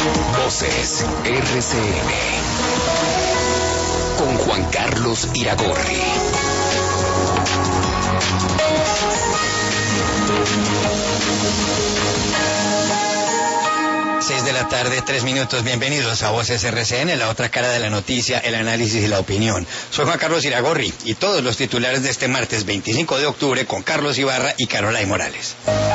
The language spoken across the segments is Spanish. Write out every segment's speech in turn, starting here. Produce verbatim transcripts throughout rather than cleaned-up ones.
Voces R C N con Juan Carlos Iragorri. Seis de la tarde, tres minutos. Bienvenidos a Voces R C N, la otra cara de la noticia, el análisis y la opinión. Soy Juan Carlos Iragorri y todos los titulares de este martes veinticinco de octubre con Carlos Ibarra y Carolay Morales.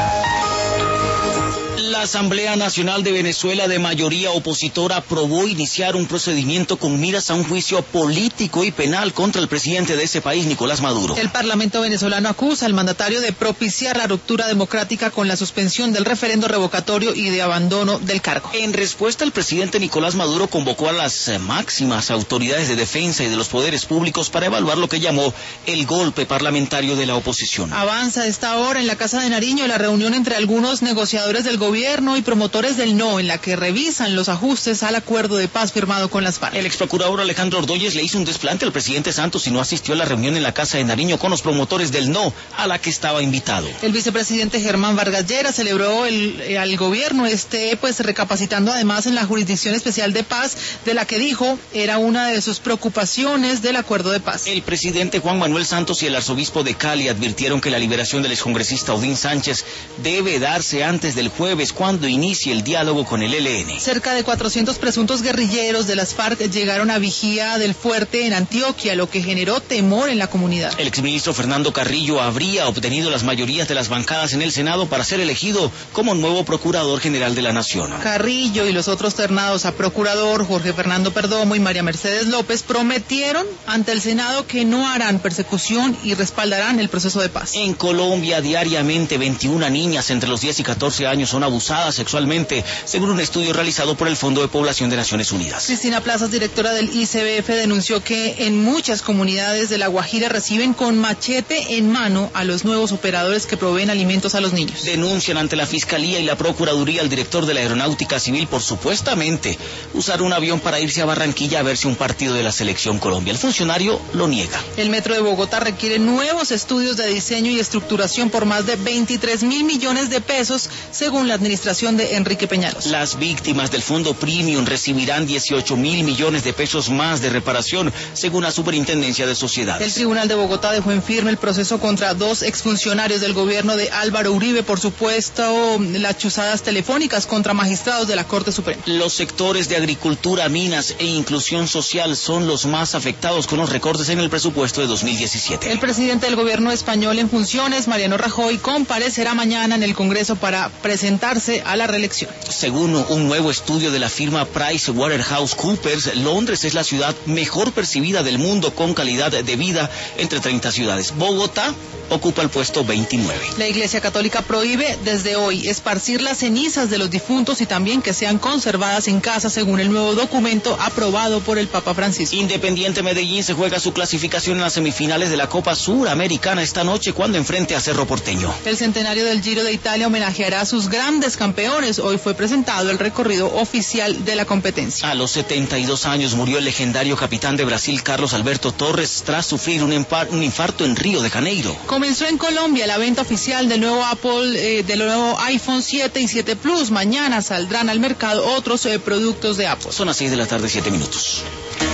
La Asamblea Nacional de Venezuela, de mayoría opositora, aprobó iniciar un procedimiento con miras a un juicio político y penal contra el presidente de ese país, Nicolás Maduro. El Parlamento venezolano acusa al mandatario de propiciar la ruptura democrática con la suspensión del referendo revocatorio y de abandono del cargo. En respuesta, el presidente Nicolás Maduro convocó a las eh, máximas autoridades de defensa y de los poderes públicos para evaluar lo que llamó el golpe parlamentario de la oposición. Avanza a esta hora en la Casa de Nariño la reunión entre algunos negociadores del gobierno y promotores del no, en la que revisan los ajustes al acuerdo de paz firmado con las FARC. El exprocurador Alejandro Ordóñez le hizo un desplante al presidente Santos y no asistió a la reunión en la Casa de Nariño con los promotores del no, a la que estaba invitado. El vicepresidente Germán Vargas Lleras celebró el, eh, al gobierno este, pues recapacitando además en la Jurisdicción Especial de Paz, de la que dijo era una de sus preocupaciones del acuerdo de paz. El presidente Juan Manuel Santos y el arzobispo de Cali advirtieron que la liberación del excongresista Odín Sánchez debe darse antes del jueves, cuando inicie el diálogo con el E L N. Cerca de cuatrocientos presuntos guerrilleros de las FARC llegaron a Vigía del Fuerte en Antioquia, lo que generó temor en la comunidad. El exministro Fernando Carrillo habría obtenido las mayorías de las bancadas en el Senado para ser elegido como nuevo procurador general de la Nación. Carrillo y los otros ternados a procurador, Jorge Fernando Perdomo y María Mercedes López, prometieron ante el Senado que no harán persecución y respaldarán el proceso de paz. En Colombia, diariamente veintiuna niñas entre los diez y catorce años son abusadas sexualmente, según un estudio realizado por el Fondo de Población de Naciones Unidas. Cristina Plazas, directora del I C B F, denunció que en muchas comunidades de La Guajira reciben con machete en mano a los nuevos operadores que proveen alimentos a los niños. Denuncian ante la Fiscalía y la Procuraduría al director de la Aeronáutica Civil por supuestamente usar un avión para irse a Barranquilla a verse un partido de la Selección Colombia. El funcionario lo niega. El Metro de Bogotá requiere nuevos estudios de diseño y estructuración por más de veintitrés mil millones de pesos, según la administración de Enrique Peñalos. Las víctimas del Fondo Premium recibirán dieciocho mil millones de pesos más de reparación, según la Superintendencia de Sociedades. El Tribunal de Bogotá dejó en firme el proceso contra dos exfuncionarios del gobierno de Álvaro Uribe por supuesto las chuzadas telefónicas contra magistrados de la Corte Suprema. Los sectores de agricultura, minas e inclusión social son los más afectados con los recortes en el presupuesto de dos mil diecisiete. El presidente del gobierno español en funciones, Mariano Rajoy, comparecerá mañana en el Congreso para presentarse a la reelección. Según un nuevo estudio de la firma PricewaterhouseCoopers, Londres es la ciudad mejor percibida del mundo con calidad de vida entre treinta ciudades. Bogotá ocupa el puesto veintinueve. La Iglesia Católica prohíbe desde hoy esparcir las cenizas de los difuntos y también que sean conservadas en casa, según el nuevo documento aprobado por el Papa Francisco. Independiente Medellín se juega su clasificación en las semifinales de la Copa Suramericana esta noche cuando enfrente a Cerro Porteño. El centenario del Giro de Italia homenajeará a sus grandes campeones. Hoy fue presentado el recorrido oficial de la competencia. A los setenta y dos años murió el legendario capitán de Brasil, Carlos Alberto Torres, tras sufrir un, un infarto en Río de Janeiro. Comenzó en Colombia la venta oficial del nuevo Apple, eh, del nuevo iPhone siete y siete Plus. Mañana saldrán al mercado otros eh, productos de Apple. Son las seis de la tarde, siete minutos.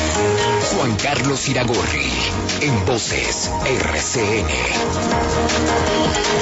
Juan Carlos Iragorri en Voces R C N.